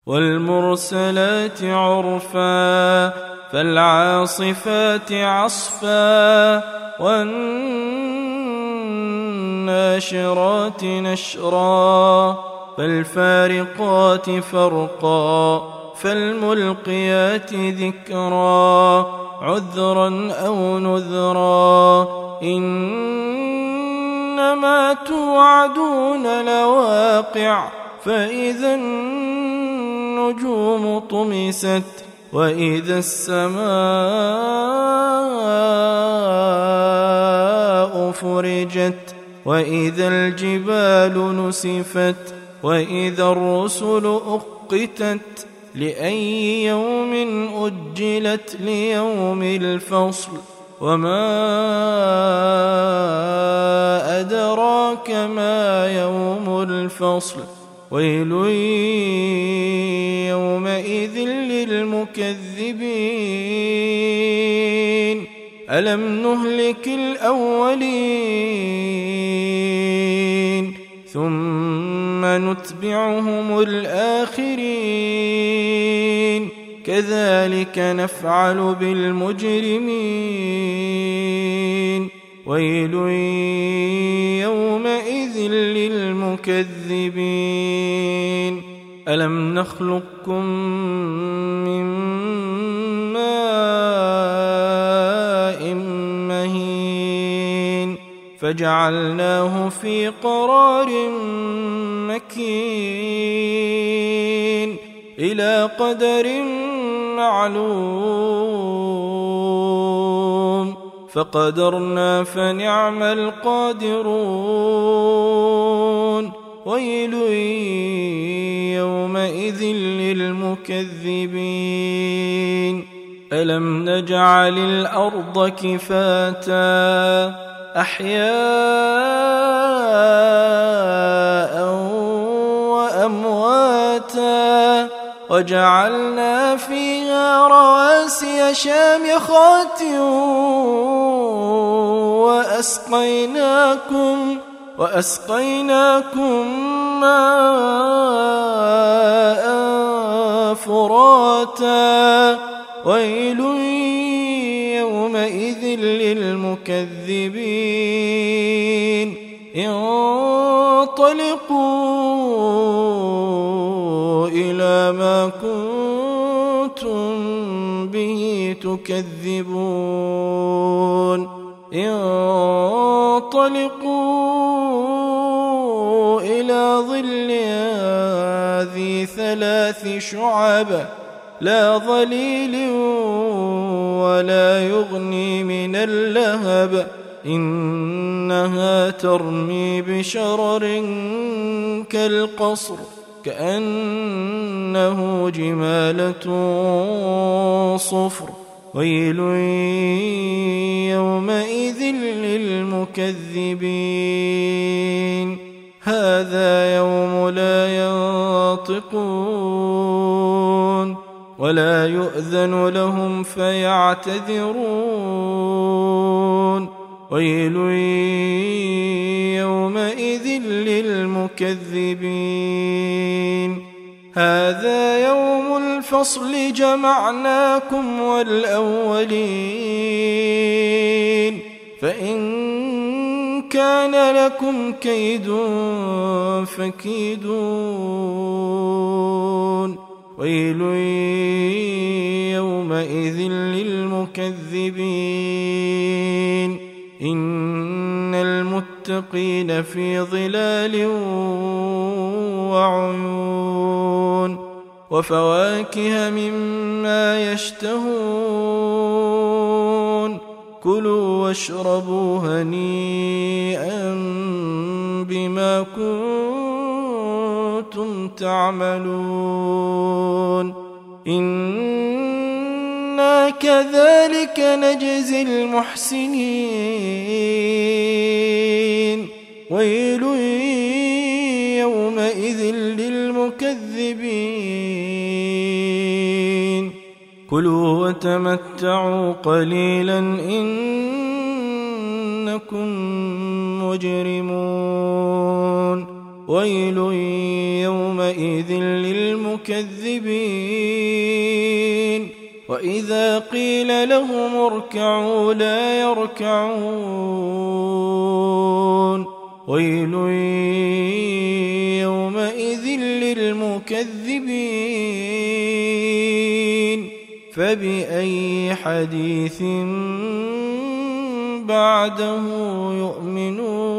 والمرسلات عرفا فالعاصفات عصفا والناشرات نشرا فالفارقات فرقا فالملقيات ذكرا عذرا أو نذرا إنما توعدون لواقع فإذا النجوم طمست وإذا السماء فرجت وإذا الجبال نسفت وإذا الرسل أقتت لأي يوم أجلت ليوم الفصل وما أدراك ما يوم الفصل ويل يومئذ للمكذبين ألم نهلك الأولين ثم نتبعهم الآخرين كذلك نفعل بالمجرمين ويل يومئذ للمكذبين ألم نخلقكم من ماء مهين فجعلناه في قرار مكين إلى قدر معلوم فقدرنا فنعم القادرون ويل يومئذ للمكذبين ألم نجعل الأرض كفاتا أحياء وأمواتا وجعلنا فيها رواسي شامخات وأسقيناكم ماء فراتا ويل يومئذ للمكذبين انطلقوا إلى ما كنتم به تكذبون انطلقوا إلى ظل ذي 3 شعب لا ظليل ولا يغني من اللهب إنها ترمي بشرر كالقصر كأنه جمالة صفر ويل يومئذ للمكذبين هذا يوم لا ينطقون ولا يؤذن لهم فيعتذرون ويل يومئذ للمكذبين هذا يوم الفصل جمعناكم والأولين فإن كان لكم كيد فكيدون ويل يومئذ للمكذبين إن المتقين في ظلال وعيون وفواكه مما يشتهون كلوا واشربوا هنيئا بما كنتم تعملون إنا كذلك نجزي المحسنين ويل يومئذ للمكذبين كلوا وتمتعوا قليلا إنكم مجرمون ويل يومئذ للمكذبين للمكذبين وإذا قيل لهم اركعوا لا يركعون ويل يومئذ للمكذبين فبأي حديث بعده يؤمنون